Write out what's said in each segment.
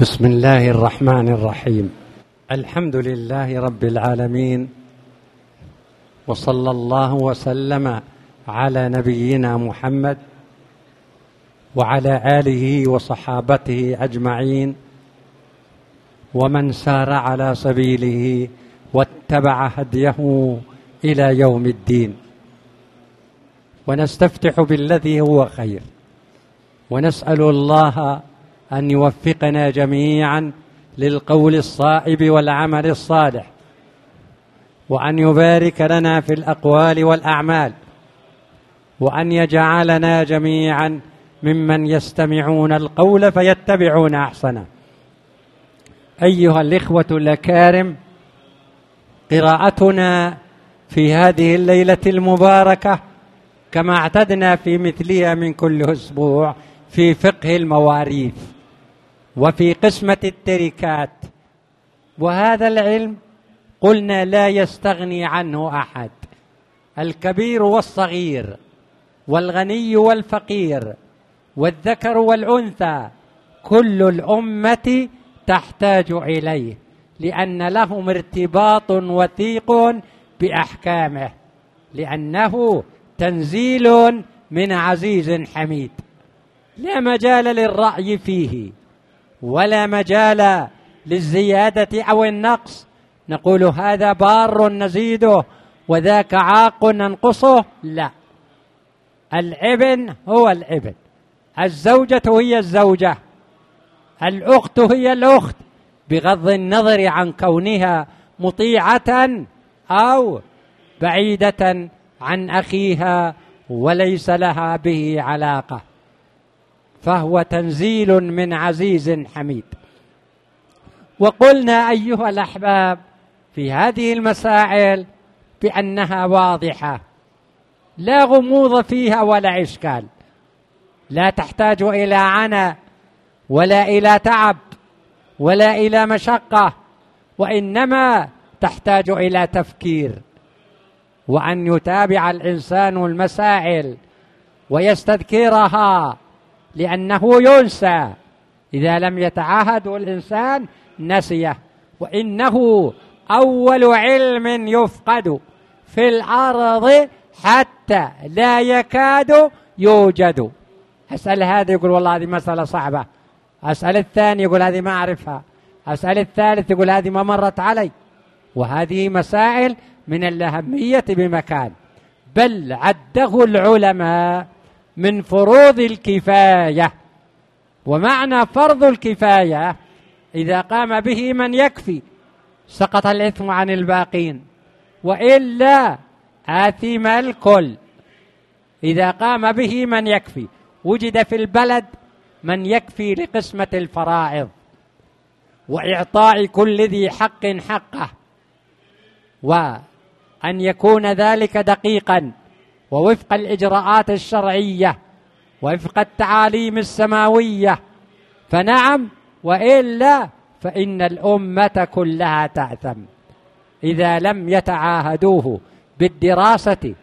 بسم الله الرحمن الرحيم. الحمد لله رب العالمين، وصلى الله وسلم على نبينا محمد وعلى آله وصحابته أجمعين، ومن سار على سبيله واتبع هديه إلى يوم الدين. ونستفتح بالذي هو خير، ونسأل الله أن يوفقنا جميعا للقول الصائب والعمل الصالح، وأن يبارك لنا في الأقوال والأعمال، وأن يجعلنا جميعا ممن يستمعون القول فيتبعون أحسنه. أيها الإخوة الأكارم، قراءتنا في هذه الليلة المباركة كما اعتدنا في مثلها من كل أسبوع في فقه المواريث وفي قسمة التركات. وهذا العلم قلنا لا يستغني عنه أحد، الكبير والصغير والغني والفقير والذكر والأنثى، كل الأمة تحتاج إليه، لأن لهم ارتباط وثيق بأحكامه، لأنه تنزيل من عزيز حميد، لا مجال للرأي فيه ولا مجال للزيادة أو النقص، نقول هذا بار نزيده وذاك عاق ننقصه. لا، الابن هو الابن، الزوجة هي الزوجة، الأخت هي الأخت، بغض النظر عن كونها مطيعة أو بعيدة عن أخيها وليس لها به علاقة، فهو تنزيل من عزيز حميد. وقلنا أيها الأحباب في هذه المسائل بأنها واضحة، لا غموض فيها ولا إشكال، لا تحتاج إلى عناء ولا إلى تعب ولا إلى مشقة، وإنما تحتاج إلى تفكير، وأن يتابع الإنسان المسائل ويستذكرها، لأنه ينسى إذا لم يتعاهد الإنسان نسيه، وإنه أول علم يفقد في الأرض حتى لا يكاد يوجد. أسأل هذا يقول والله هذه مسألة صعبة، أسأل الثاني يقول هذه ما أعرفها، أسأل الثالث يقول هذه ما مرت علي. وهذه مسائل من الأهمية بمكان، بل عده العلماء من فروض الكفاية. ومعنى فرض الكفاية إذا قام به من يكفي سقط الإثم عن الباقين، وإلا آثم الكل. إذا قام به من يكفي، وجد في البلد من يكفي لقسمة الفرائض وإعطاء كل ذي حق حقه، وأن يكون ذلك دقيقا ووفق الإجراءات الشرعية ووفق التعاليم السماوية، فنعم، وإلا فإن الأمة كلها تأثم إذا لم يتعاهدوه بالدراسة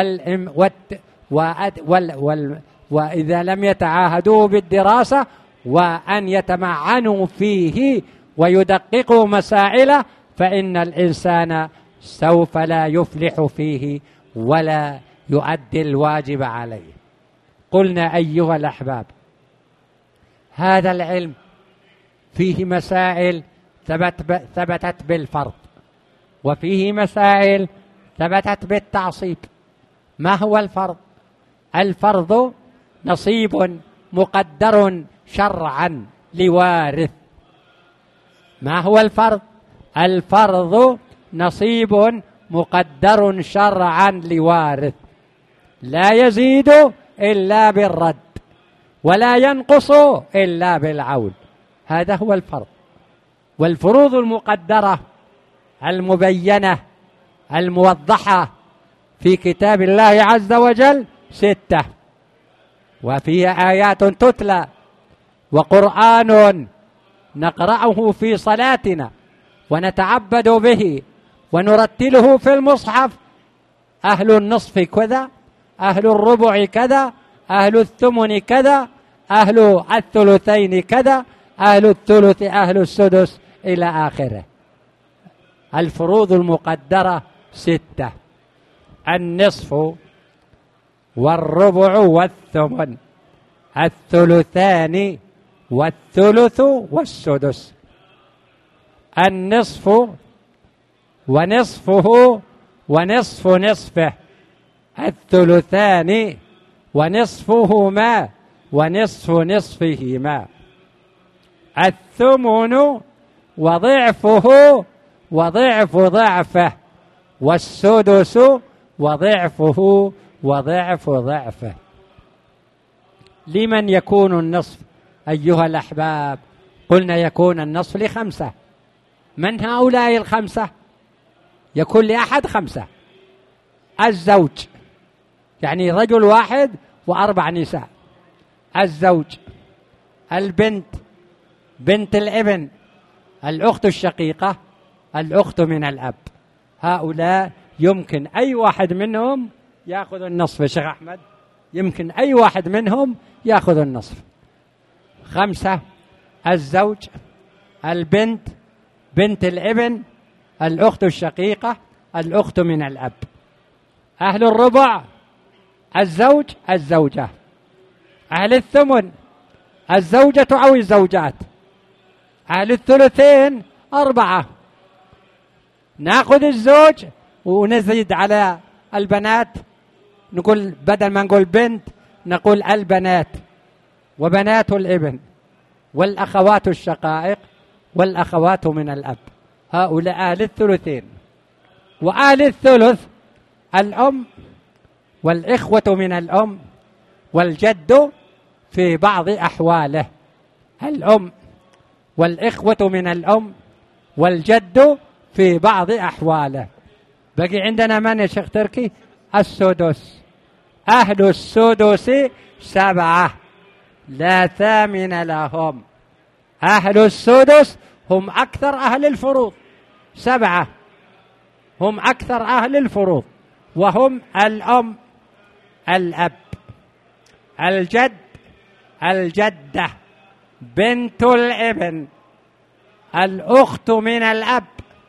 وإذا لم يتعاهدوه بالدراسة وأن يتمعنوا فيه ويدققوا مسائله، فإن الإنسان سوف لا يفلح فيه ولا يؤدي الواجب عليه. قلنا أيها الأحباب هذا العلم فيه مسائل ثبتت بالفرض، وفيه مسائل ثبتت بالتعصيب. ما هو الفرض؟ الفرض نصيب مقدر شرعا لوارث. ما هو الفرض؟ الفرض نصيب مقدر شرعا لوارث، لا يزيد إلا بالرد ولا ينقص إلا بالعول. هذا هو الفرض. والفروض المقدرة المبينة الموضحة في كتاب الله عز وجل 6، وفيها آيات تتلى وقرآن نقرأه في صلاتنا ونتعبد به ونرتله في المصحف. أهل النصف كذا، أهل الربع كذا، أهل الثمن كذا، أهل الثلثين كذا، أهل الثلث، أهل السدس، إلى آخره. الفروض المقدرة 6: النصف والربع والثمن، الثلثان والثلث والسدس. النصف ونصفه ونصف نصفه، الثلثان ونصفهما ونصف نصفهما، الثمن وضعفه وضعف ضعفه، والسدس وضعفه وضعف ضعفه. لمن يكون النصف أيها الأحباب؟ قلنا يكون النصف ل5. من هؤلاء ال5؟ يكون لأحد 5: الزوج، يعني رجل واحد و4 نساء، الزوج، البنت، بنت الابن، الأخت الشقيقة، الأخت من الأب. هؤلاء يمكن أي واحد منهم يأخذ النصف. شيخ أحمد، يمكن أي واحد منهم يأخذ النصف. 5: الزوج، البنت، بنت الابن، الأخت الشقيقة، الأخت من الأب. أهل الربع: الزوج، الزوجة. أهل الثمن: الزوجة أو الزوجات. أهل الثلثين 4: نأخذ الزوج ونزيد على البنات، نقول بدل ما نقول بنت نقول البنات وبنات الابن والأخوات الشقائق والأخوات من الأب. هؤلاء أهل الثلثين. وأهل الثلث: الأم والإخوة من الأم والجد في بعض أحواله. الأم والإخوة من الأم والجد في بعض أحواله. بقي عندنا من يا شيخ تركي؟ السدس. أهل السدس 7 لا ثامن لهم. أهل السدس هم أكثر أهل الفروض، 7 هم أكثر أهل الفروض، وهم الأم، الأب، الجد، الجدة، بنت الابن، الأخت من الأب،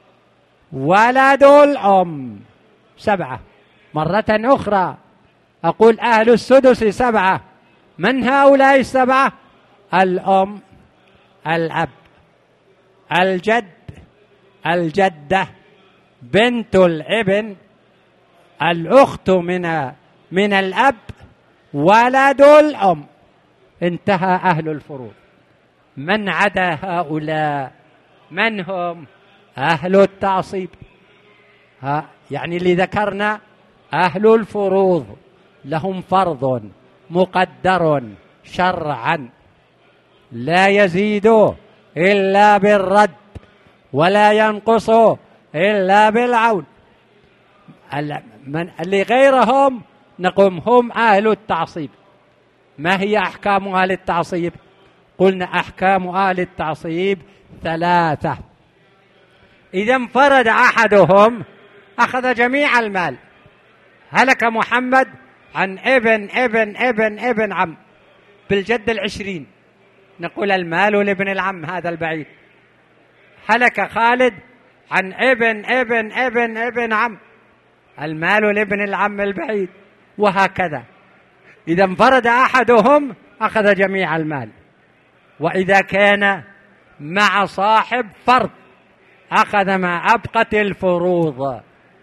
ولد الأم. 7. مرة أخرى أقول أهل السدس 7. من هؤلاء 7؟ الأم، الأب، الجد، الجدة، بنت الابن، الأخت من الأب، ولد الأم. انتهى أهل الفروض. من عدا هؤلاء من هم؟ أهل التعصيب. يعني اللي ذكرنا أهل الفروض لهم فرض مقدر شرعا لا يزيد إلا بالرد ولا ينقص إلا بالعون. اللي غيرهم نقوم هم أهل التعصيب. ما هي أحكام أهل التعصيب؟ قلنا أحكام أهل التعصيب 3: إذا انفرد أحدهم أخذ جميع المال. هلك محمد عن ابن عم بالجد 20، نقول المال لابن العم هذا البعيد. هلك خالد عن ابن عم، المال لابن العم البعيد، وهكذا. إذا انفرد أحدهم أخذ جميع المال. وإذا كان مع صاحب فرض أخذ ما أبقت الفروض.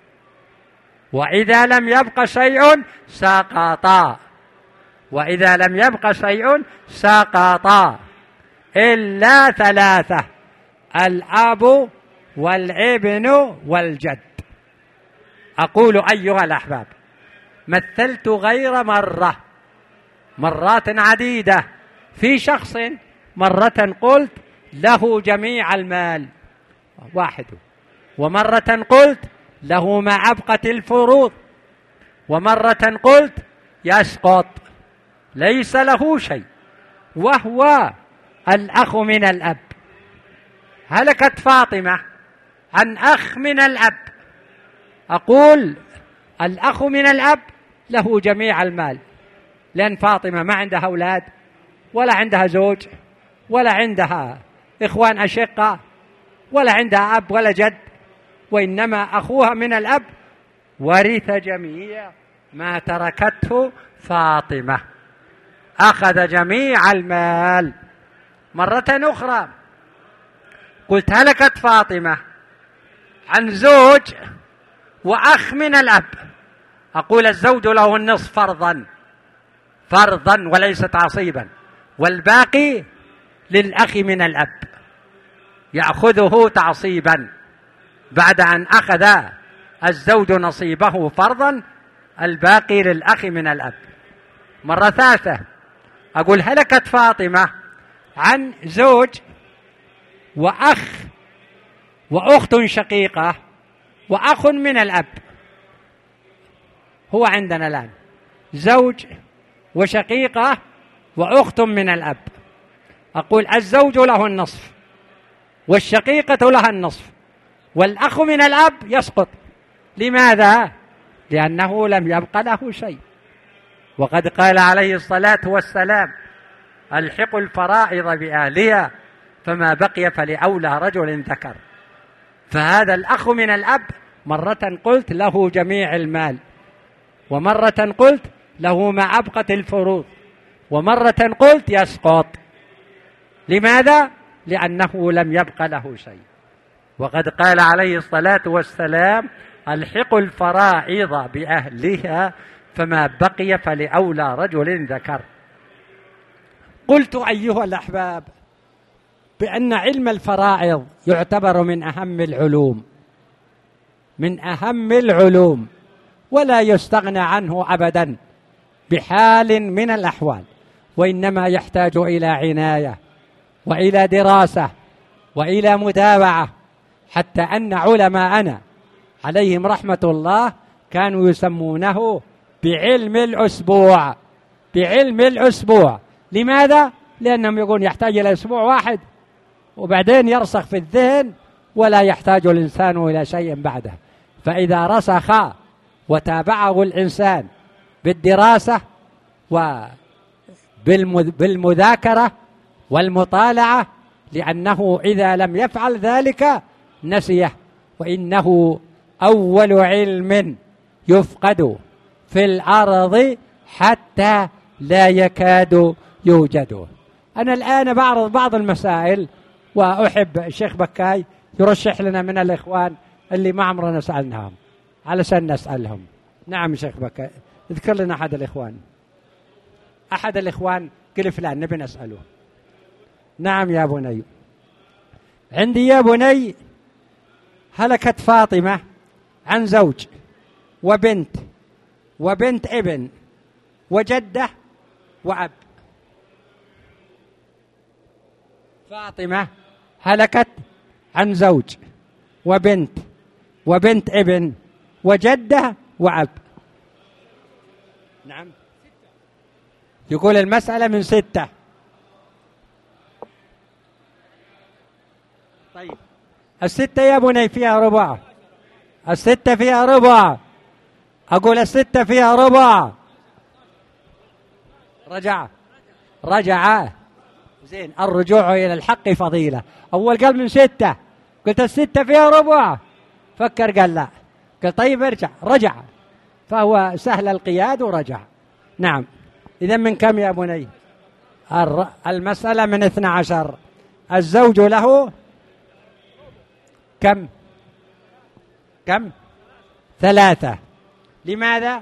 وإذا لم يبق شيء سقطا، وإذا لم يبق شيء سقطا إلا 3: الأب والابن والجد. أقول أيها الأحباب، مثلت غير مرات عديدة في شخص، مرة قلت له جميع المال واحد، ومرة قلت له ما أبقت الفروض، ومرة قلت يسقط ليس له شيء، وهو الأخ من الأب. هلكت فاطمة عن أخ من الأب، أقول الأخ من الأب له جميع المال، لأن فاطمة ما عندها أولاد ولا عندها زوج ولا عندها إخوان أشقة ولا عندها أب ولا جد، وإنما أخوها من الأب ورث جميع ما تركته فاطمة، أخذ جميع المال. مرة أخرى قلت هلكت فاطمة عن زوج وأخ من الأب، أقول الزوج له النصف فرضا وليس تعصيبا، والباقي للأخ من الأب يأخذه تعصيبا. بعد أن أخذ الزوج نصيبه فرضا الباقي للأخ من الأب. مرة ثالثة أقول هلكت فاطمة عن زوج وأخ وأخت شقيقة وأخ من الأب. هو عندنا الآن زوج وشقيقة وأخت من الأب، أقول الزوج له النصف والشقيقة لها النصف والأخ من الأب يسقط. لماذا؟ لأنه لم يبق له شيء، وقد قال عليه الصلاة والسلام الحقوا الفرائض بأهلها فما بقي فلأولى رجل ذكر. فهذا الأخ من الأب مرة قلت له جميع المال، ومرة قلت له ما أبقت الفروض، ومرة قلت يسقط. لماذا؟ لأنه لم يبق له شيء، وقد قال عليه الصلاة والسلام الحقوا الفرائض بأهلها فما بقي فلأولى رجل ذكر. قلت أيها الأحباب بأن علم الفرائض يعتبر من أهم العلوم ولا يستغنى عنه أبدا بحال من الأحوال، وإنما يحتاج إلى عناية وإلى دراسة وإلى متابعة، حتى أن علماءنا عليهم رحمة الله كانوا يسمونه بعلم الأسبوع. لماذا؟ لأنهم يقولون يحتاج إلى أسبوع واحد وبعدين يرسخ في الذهن ولا يحتاج الإنسان إلى شيء بعده. فإذا رسخ وتابعه الإنسان بالدراسة وبالمذاكرة والمطالعة، لأنه إذا لم يفعل ذلك نسيه، وإنه أول علم يفقد في الأرض حتى لا يكاد يوجد. أنا الآن بعرض بعض المسائل، وأحب الشيخ بكاي يرشح لنا من الإخوان اللي ما عمرنا سألناهم علشان نسألهم. نعم شيخ بكاي، اذكر لنا أحد الإخوان قل فلان نبي نسأله. نعم يا بني. عندي يا بني هلكت فاطمة عن زوج وبنت ابن وجدة وأب. فاطمة هلكت عن زوج وبنت ابن وجدة وأب. نعم يقول المسألة من 6. طيب 6 يا بني فيها ربع. 6 فيها ربع. أقول 6 فيها ربع. رجع زين. الرجوع إلى الحق فضيلة. أول قال من 6، قلت 6 فيها ربع، فكر قال لا، قال طيب رجع، فهو سهل القياد ورجع. نعم. إذن من كم يا بني؟ المسألة من 12. الزوج له كم؟ 3. لماذا؟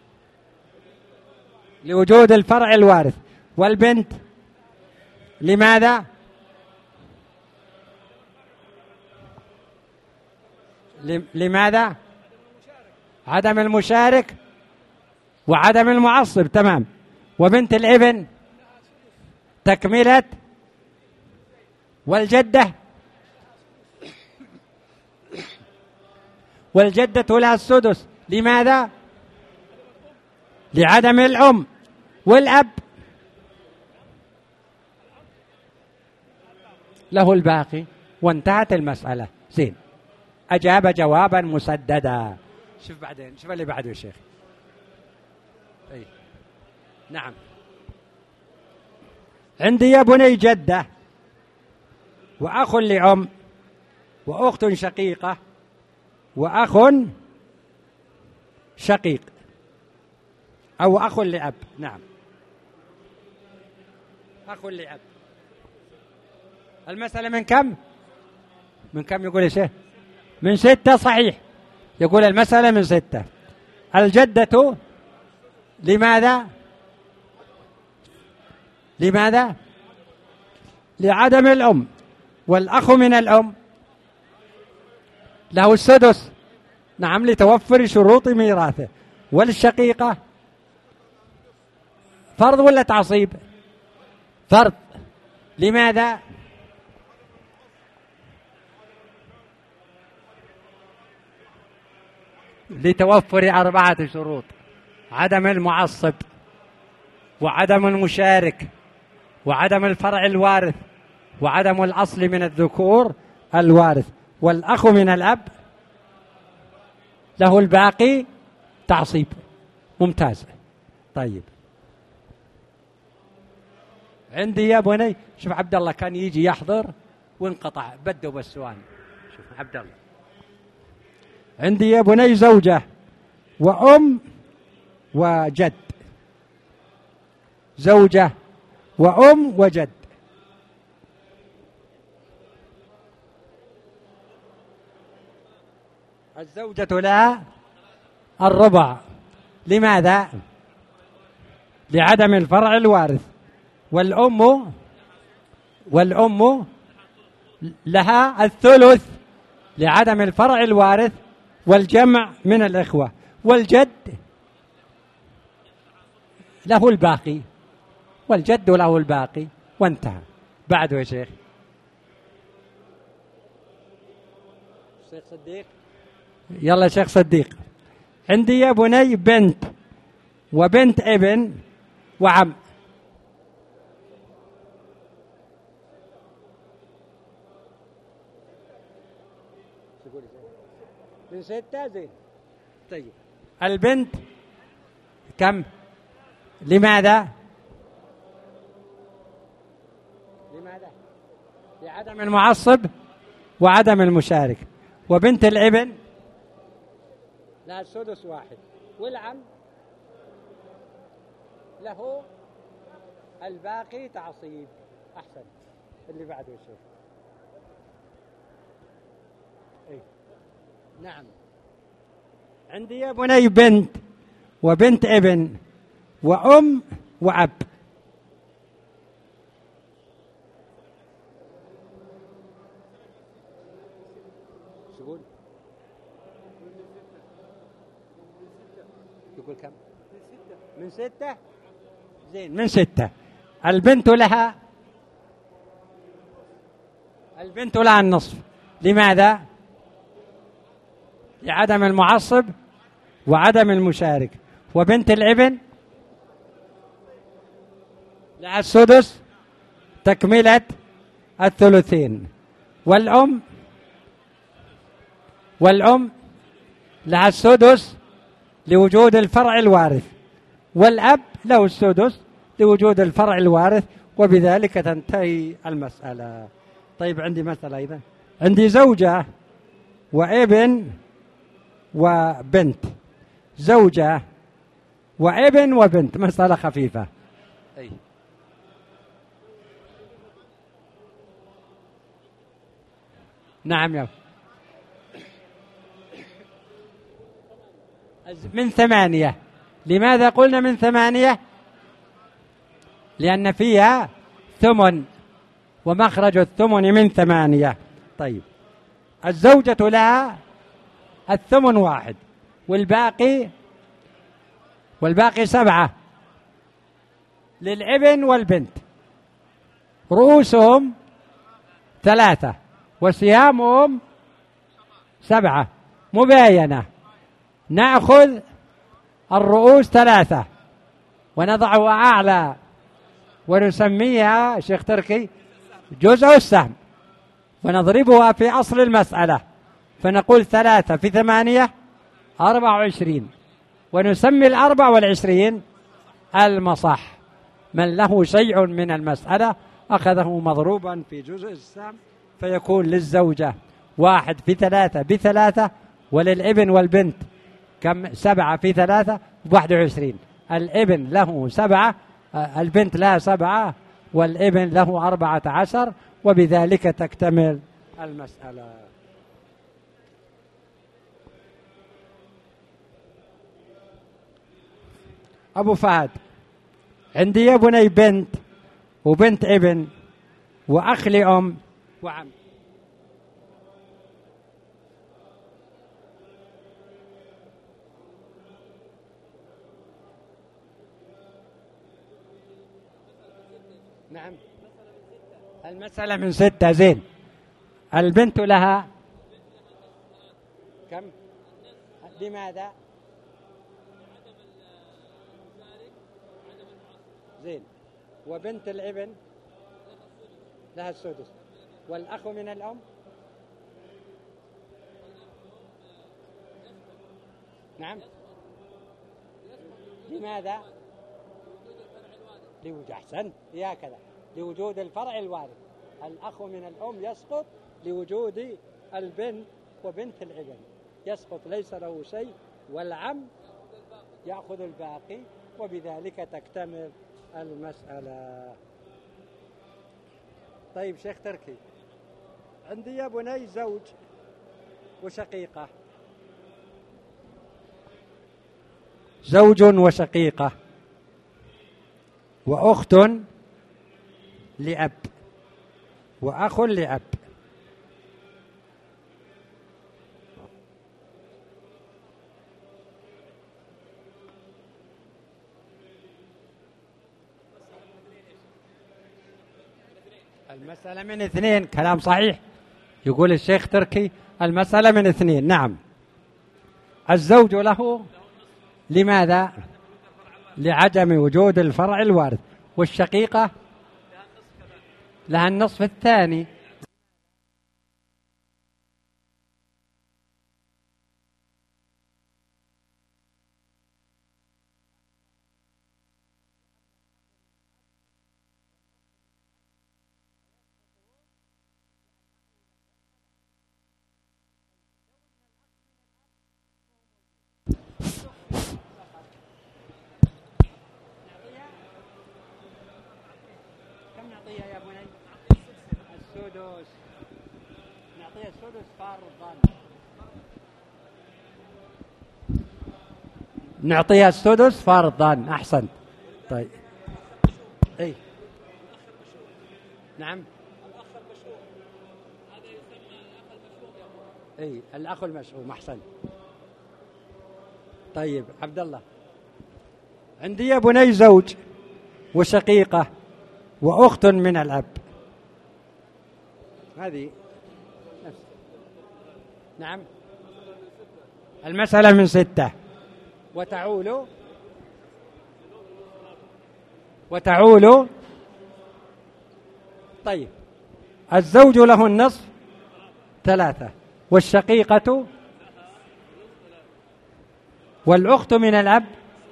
لوجود الفرع الوارث. والبنت لماذا؟ لماذا؟ عدم المشارك وعدم المعصب. تمام. وبنت الابن تكملة. والجدة لها السدس. لماذا؟ لعدم الأم. والأب له الباقي، وانتهت المسألة. زين. أجاب جوابا مسددا. شوف بعدين، شوف اللي بعده يا شيخ. نعم. عندي يا بني جدة وأخ لأم وأخت شقيقة وأخ شقيق أو أخ لأب. نعم، أخ لأب. المسألة من كم؟ من كم يقول يا شيخ؟ من 6. صحيح، يقول المسألة من 6. الجدة لماذا؟ لماذا؟ لعدم الأم. والأخ من الأم له السدس، نعم، لتوفر شروط ميراثه. والشقيقة فرض ولا تعصيب؟ فرض. لماذا؟ لتوفر 4 شروط: عدم المعصب، وعدم المشارك، وعدم الفرع الوارث، وعدم الأصل من الذكور الوارث. والأخ من الأب له الباقي تعصيب. ممتاز. طيب، عندي يا بني، شوف عبد الله كان يجي يحضر وانقطع، بدوا بالسؤال. شوف عبد الله، عندي يا بني زوجة وأم وجد. زوجة وأم وجد. الزوجة لها الربع. لماذا؟ لعدم الفرع الوارث. والأم لها الثلث لعدم الفرع الوارث والجمع من الإخوة. والجد له الباقي. والجد له الباقي. وانتهى. بعده يا شيخ. شيخ صديق، يلا شيخ صديق. عندي يا بني بنت وبنت ابن وعم. من 6. زين. طيب، البنت كم؟ لماذا؟ لعدم المعصب وعدم المشارك. وبنت الابن لها السدس 1. والعم له الباقي تعصيب. أحسن. اللي بعده يا شيخ. نعم، عندي يا بني بنت وبنت ابن وأم وأب. شو يقول كم؟ من 6. زين، من 6. البنت لها النصف. لماذا؟ لعدم المعصب وعدم المشارك. وبنت الابن لها السدس تكملة الثلثين. والأم لها السدس لوجود الفرع الوارث. والأب له السدس لوجود الفرع الوارث. وبذلك تنتهي المسألة. طيب، عندي مسألة أيضا. عندي زوجة وابن وبنت. زوجة وابن وبنت. مسألة خفيفة. نعم يا من 8. لماذا قلنا من 8؟ لأن فيها ثمن، ومخرج الثمن من 8. طيب، الزوجة لها الثمن 1 والباقي 7 للابن والبنت. رؤوسهم 3 وسهامهم 7. مباينة. نأخذ الرؤوس 3 ونضعها أعلى ونسميها شيخ تركي جزء السهم، ونضربها في أصل المسألة، فنقول 3 في 8 24، ونسمي 24 المصح. من له شيء من المسألة أخذه مضروبا في جزء السهم فيكون للزوجة 1 في 3 ب3، وللابن والبنت كم؟ 7 في 3 ب21. الابن له 7، البنت لها 7، والابن له 14، وبذلك تكتمل المسألة. أبو فهد، عندي يا بني بنت وبنت ابن وأخ لأم وعم. نعم، المسألة من 6. زين، البنت لها كم؟ لماذا؟ زين، وبنت الابن لها السدس، والأخ من الأم نعم. لماذا؟ لوجود، أحسنت، هكذا، لوجود الفرع الوارث. الأخ من الأم يسقط لوجود البنت وبنت الابن، يسقط ليس له شيء، والعم يأخذ الباقي، وبذلك تكتمل المسألة. طيب شيخ تركي، عندي يا بني زوج وشقيقة، زوج وشقيقة وأخت لأب وأخ لأب. المسألة من 2، كلام صحيح، يقول الشيخ تركي المسألة من 2. نعم، الزوج له لماذا؟ لعدم وجود الفرع الوارث، والشقيقة لها النصف الثاني. كم نعطيها يا بني؟ السدس، نعطيها السدس فرضا، نعطيها السدس فرضا. أحسنت. طيب، أي نعم، أي الأخ المشؤوم. أحسنت. طيب عبد الله، عندي يا بني زوج وشقيقة وأخت من الأب، هذه نفس. نعم، المسألة من 6 وتعول. طيب، الزوج له النصف 3، والشقيقة والأخت من الأب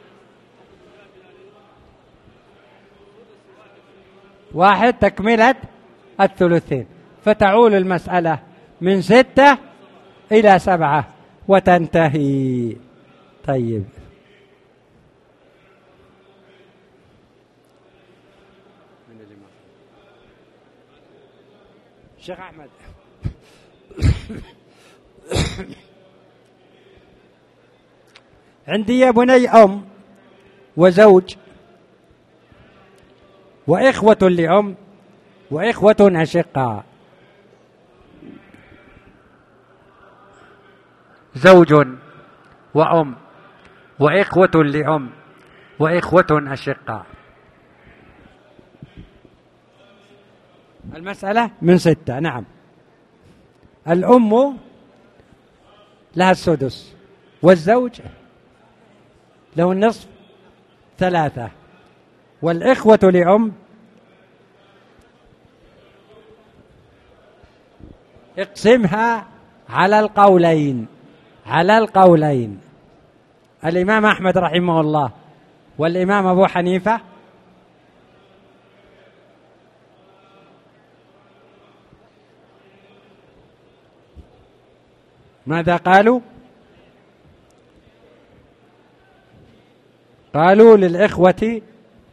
1 تكملة الثلثين، فتعول المسألة من 6 إلى 7 وتنتهي. طيب، شيخ أحمد، عندي يا بني أم وزوج وإخوة لأم وإخوة أشقاء. زوج وأم وإخوة لأم وإخوة أشقاء. المسألة من 6. نعم، الأم لها السدس، والزوج له النصف 3، والإخوة لأم اقسمها على القولين، الإمام أحمد رحمه الله والإمام أبو حنيفة ماذا قالوا؟ قالوا للإخوة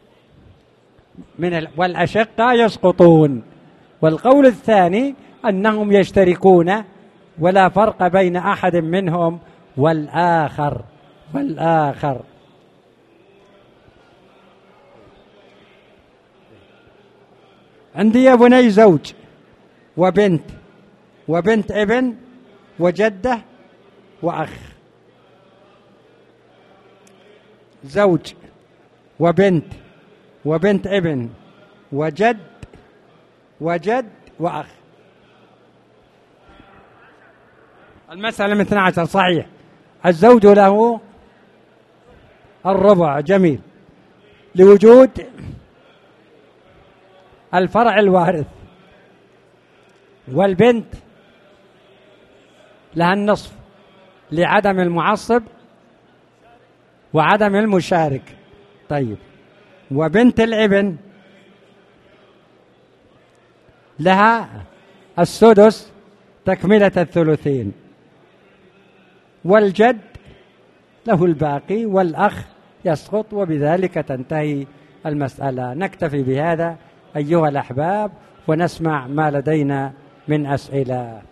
والأشقة يسقطون. والقول الثاني أنهم يشتركون ولا فرق بين أحد منهم والآخر. عندي يا بني زوج وبنت ابن وجدة وأخ. زوج وبنت ابن وجد وأخ. المسألة من 12 صحيح. الزوج له الربع، جميل، لوجود الفرع الوارث. والبنت لها النصف لعدم المعصب وعدم المشارك. طيب، وبنت الابن لها السدس تكملة الثلثين، والجد له الباقي، والأخ يسقط. وبذلك تنتهي المسألة. نكتفي بهذا أيها الأحباب ونسمع ما لدينا من أسئلة.